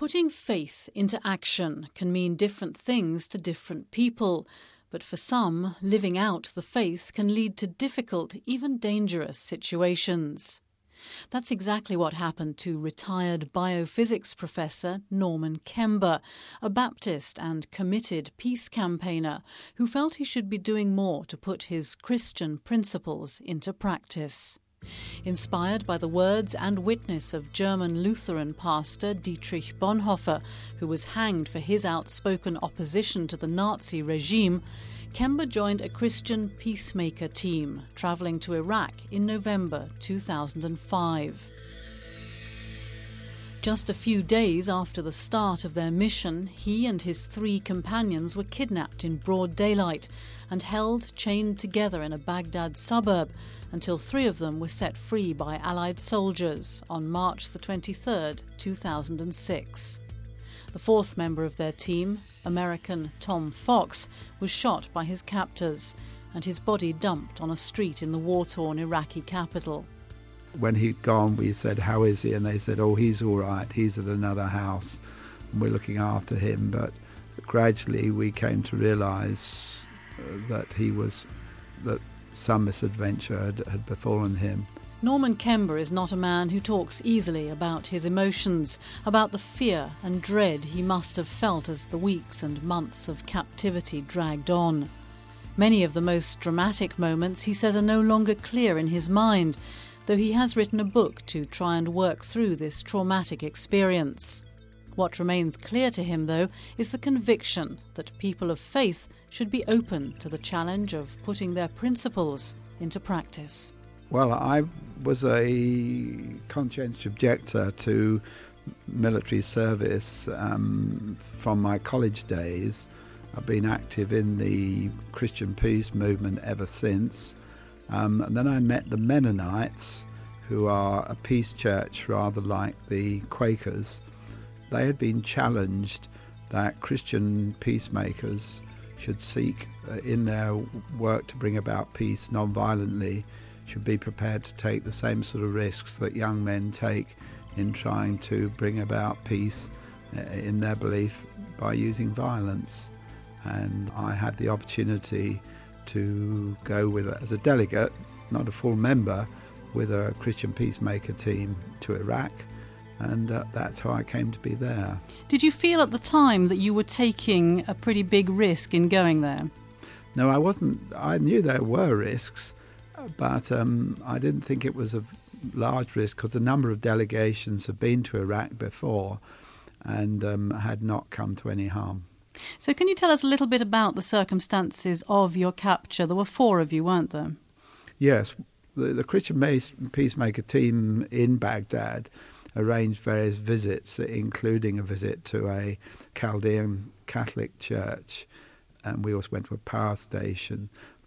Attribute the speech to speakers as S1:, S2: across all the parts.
S1: Putting faith into action can mean different things to different people, but for some, living out the faith can lead to difficult, even dangerous situations. That's exactly what happened to retired biophysics professor Norman Kember, a Baptist and committed peace campaigner who felt he should be doing more to put his Christian principles into practice. Inspired by the words and witness of German Lutheran pastor Dietrich Bonhoeffer, who was hanged for his outspoken opposition to the Nazi regime, Kember joined a Christian peacemaker team, travelling to Iraq in November 2005. Just a few days after the start of their mission, he and his 3 companions were kidnapped in broad daylight and held chained together in a Baghdad suburb until 3 of them were set free by Allied soldiers on March the 23rd, 2006. The 4th member of their team, American Tom Fox, was shot by his captors and his body dumped on a street in the war-torn Iraqi capital.
S2: When he'd gone, we said, "How is he?" And they said, "Oh, he's all right. He's at another house and we're looking after him." But gradually we came to realise that some misadventure had befallen him.
S1: Norman Kember is not a man who talks easily about his emotions, about the fear and dread he must have felt as the weeks and months of captivity dragged on. Many of the most dramatic moments, he says, are no longer clear in his mind, though he has written a book to try and work through this traumatic experience. What remains clear to him, though, is the conviction that people of faith should be open to the challenge of putting their principles into practice.
S2: Well, I was a conscientious objector to military service from my college days. I've been active in the Christian peace movement ever since. And then I met the Mennonites, who are a peace church rather like the Quakers. They had been challenged that Christian peacemakers should seek in their work to bring about peace non-violently, should be prepared to take the same sort of risks that young men take in trying to bring about peace in their belief by using violence. And I had the opportunity to go as a delegate, not a full member, with a Christian peacemaker team to Iraq, and that's how I came to be there.
S1: Did you feel at the time that you were taking a pretty big risk in going there?
S2: No, I wasn't. I knew there were risks, but I didn't think it was a large risk because a number of delegations had been to Iraq before and had not come to any harm.
S1: So can you tell us a little bit about the circumstances of your capture? There were 4 of you, weren't there?
S2: Yes. The Christian peacemaker team in Baghdad arranged various visits, including a visit to a Chaldean Catholic church, and we also went to a power station.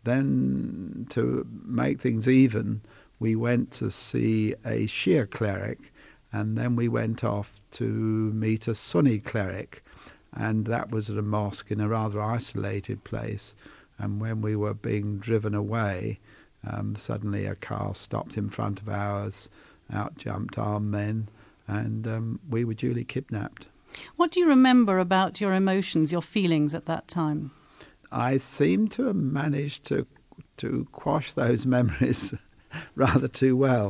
S2: Then, to make things even, we went to see a Shia cleric, and then we went off to meet a Sunni cleric, and that was at a mosque in a rather isolated place. And when we were being driven away, suddenly a car stopped in front of ours, out jumped armed men, and we were duly kidnapped.
S1: What do you remember about your emotions, your feelings at that time?
S2: I seem to have managed to quash those memories rather too well.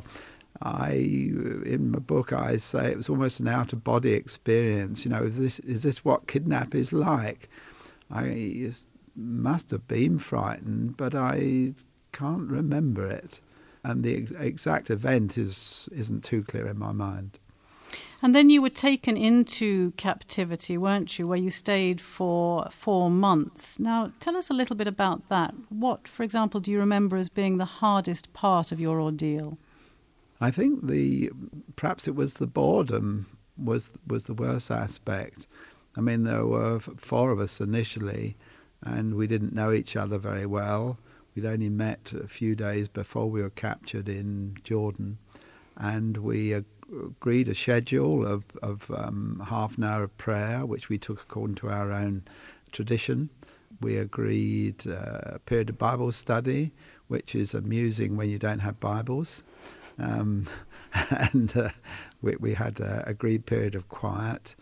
S2: In my book, I say it was almost an out-of-body experience. You know, is this what kidnap is like? I must have been frightened, but I can't remember it, and the exact event isn't too clear in my mind.
S1: And then you were taken into captivity, weren't you, where you stayed for 4 months. Now, tell us a little bit about that. What, for example, do you remember as being the hardest part of your ordeal?
S2: I think perhaps it was the boredom was the worst aspect. I mean, there were 4 of us initially, and we didn't know each other very well. We'd only met a few days before we were captured in Jordan, and we agreed a schedule of half an hour of prayer, which we took according to our own tradition. We agreed a period of Bible study, which is amusing when you don't have Bibles. And we had an agreed period of quiet.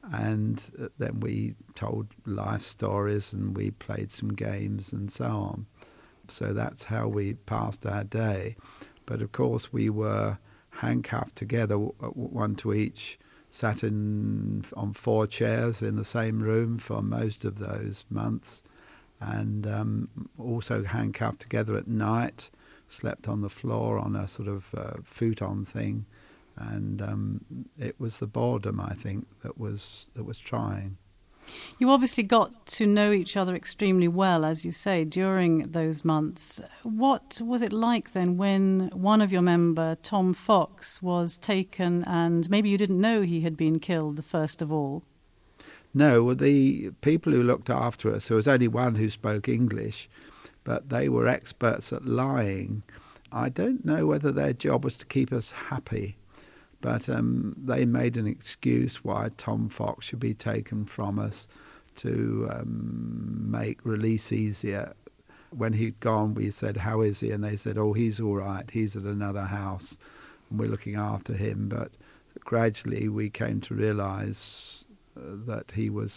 S2: and then we told life stories and we played some games and so on. So that's how we passed our day. But of course we were handcuffed together, one to each, sat on 4 chairs in the same room for most of those months, and also handcuffed together at night, slept on the floor on a sort of futon thing, and it was the boredom, I think, that was trying.
S1: You obviously got to know each other extremely well, as you say, during those months. What was it like then when one of your member, Tom Fox, was taken and maybe you didn't know he had been killed, the first of all?
S2: No, the people who looked after us, there was only one who spoke English, but they were experts at lying. I don't know whether their job was to keep us happy, but they made an excuse why Tom Fox should be taken from us to make release easier. When he'd gone, we said, "How is he?" And they said, "Oh, he's all right. He's at another house, and we're looking after him." But gradually we came to realise that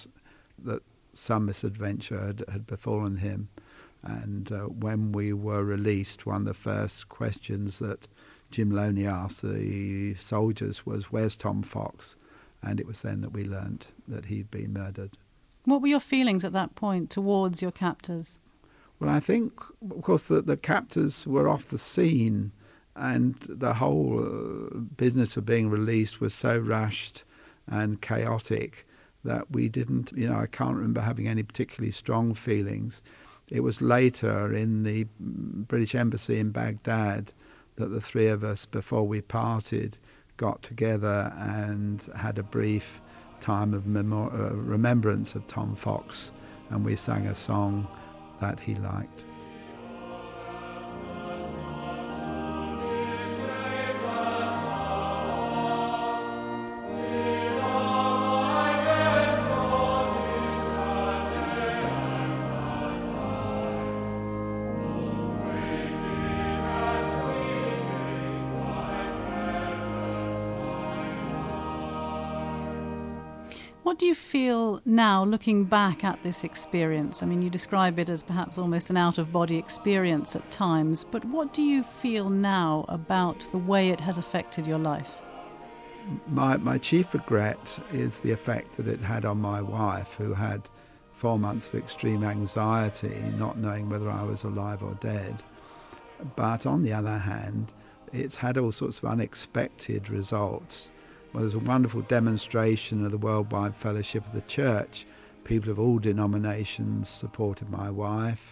S2: some misadventure had befallen him. And when we were released, one of the first questions that Jim Loney asked the soldiers was, "Where's Tom Fox?" And it was then that we learnt that he'd been murdered.
S1: What were your feelings at that point towards your captors?
S2: Well, I think, of course, that the captors were off the scene, and the whole business of being released was so rushed and chaotic that we didn't, I can't remember having any particularly strong feelings. It was later in the British Embassy in Baghdad that the three of us, before we parted, got together and had a brief time of remembrance of Tom Fox, and we sang a song that he liked.
S1: What do you feel now, looking back at this experience? I mean, you describe it as perhaps almost an out-of-body experience at times, but what do you feel now about the way it has affected your life?
S2: My chief regret is the effect that it had on my wife, who had 4 months of extreme anxiety, not knowing whether I was alive or dead. But on the other hand, it's had all sorts of unexpected results. Well, there's a wonderful demonstration of the Worldwide Fellowship of the Church. People of all denominations supported my wife.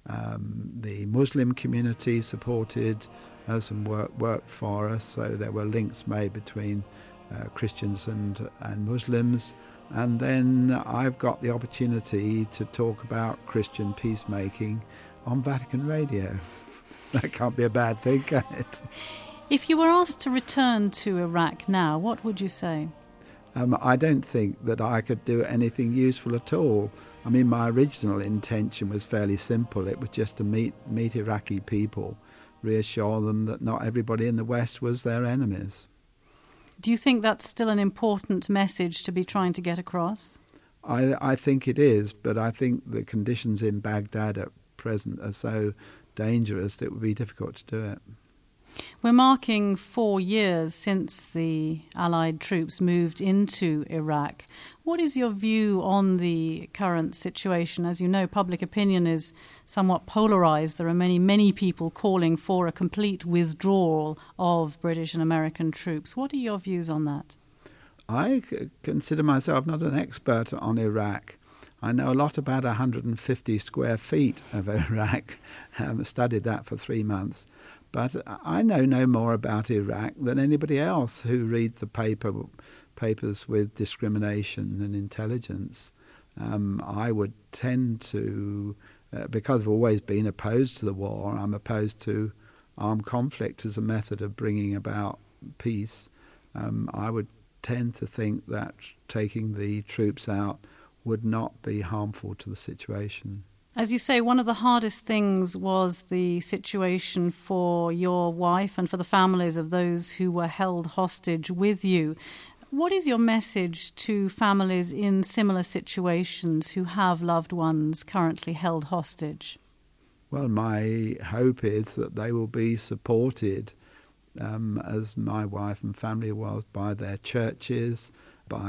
S2: The Muslim community supported us and worked for us, so there were links made between Christians and Muslims. And then I've got the opportunity to talk about Christian peacemaking on Vatican Radio. That can't be a bad thing, can it?
S1: If you were asked to return to Iraq now, what would you say?
S2: I don't think that I could do anything useful at all. I mean, my original intention was fairly simple. It was just to meet Iraqi people, reassure them that not everybody in the West was their enemies.
S1: Do you think that's still an important message to be trying to get across?
S2: I think it is, but I think the conditions in Baghdad at present are so dangerous that it would be difficult to do it.
S1: We're marking 4 years since the Allied troops moved into Iraq. What is your view on the current situation? As you know, public opinion is somewhat polarised. There are many people calling for a complete withdrawal of British and American troops. What are your views on that?
S2: I consider myself not an expert on Iraq. I know a lot about 150 square feet of Iraq. I've studied that for 3 months. But I know no more about Iraq than anybody else who reads the papers with discrimination and intelligence. I would tend to, because I've always been opposed to the war, I'm opposed to armed conflict as a method of bringing about peace. I would tend to think that taking the troops out would not be harmful to the situation.
S1: As you say, one of the hardest things was the situation for your wife and for the families of those who were held hostage with you. What is your message to families in similar situations who have loved ones currently held hostage?
S2: Well, my hope is that they will be supported, as my wife and family was, by their churches, by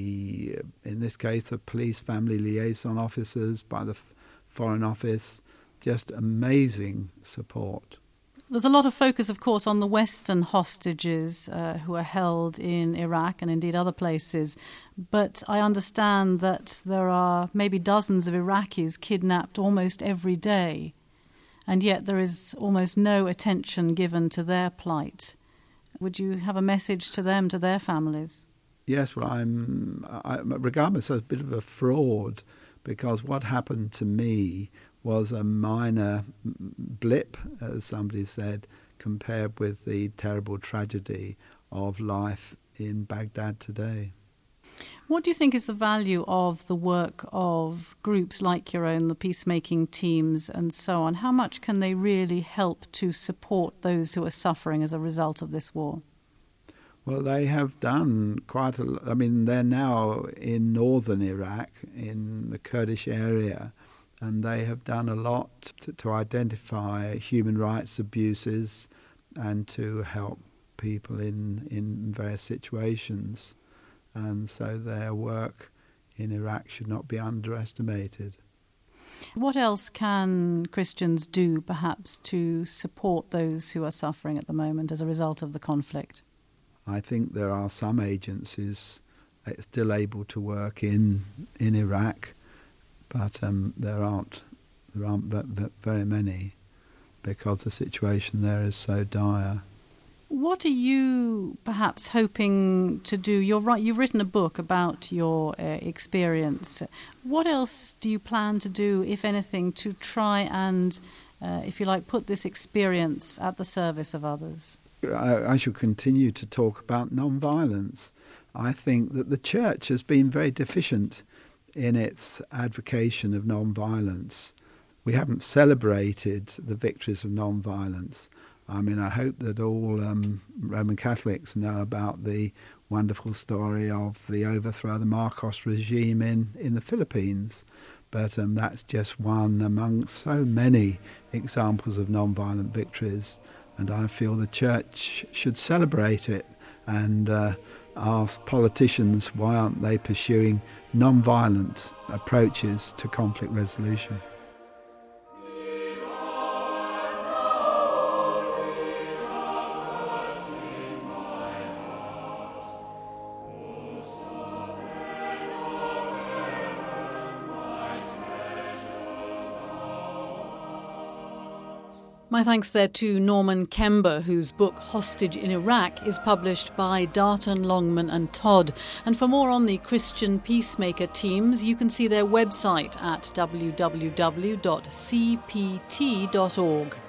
S2: in this case, the police family liaison officers, by the Foreign Office. Just amazing support.
S1: There's a lot of focus, of course, on the Western hostages who are held in Iraq and indeed other places. But I understand that there are maybe dozens of Iraqis kidnapped almost every day, and yet there is almost no attention given to their plight. Would you have a message to them, to their families?
S2: Yes, well, I regard myself as a bit of a fraud, because what happened to me was a minor blip, as somebody said, compared with the terrible tragedy of life in Baghdad today.
S1: What do you think is the value of the work of groups like your own, the peacemaking teams and so on? How much can they really help to support those who are suffering as a result of this war?
S2: Well, they have done quite a lot. I mean, they're now in northern Iraq, in the Kurdish area, and they have done a lot to identify human rights abuses and to help people in various situations. And so their work in Iraq should not be underestimated.
S1: What else can Christians do, perhaps, to support those who are suffering at the moment as a result of the conflict?
S2: I think there are some agencies still able to work in Iraq, but there aren't very many, because the situation there is so dire.
S1: What are you perhaps hoping to do? You're right, you've written a book about your experience. What else do you plan to do, if anything, to try and, if you like, put this experience at the service of others?
S2: I shall continue to talk about non-violence. I think that the Church has been very deficient in its advocation of non-violence. We haven't celebrated the victories of non-violence. I mean, I hope that all Roman Catholics know about the wonderful story of the overthrow of the Marcos regime in the Philippines. But that's just one among so many examples of non-violent victories. And I feel the Church should celebrate it and ask politicians, why aren't they pursuing non-violent approaches to conflict resolution?
S1: My thanks there to Norman Kember, whose book Hostage in Iraq is published by Darton, Longman and Todd. And for more on the Christian Peacemaker teams, you can see their website at www.cpt.org.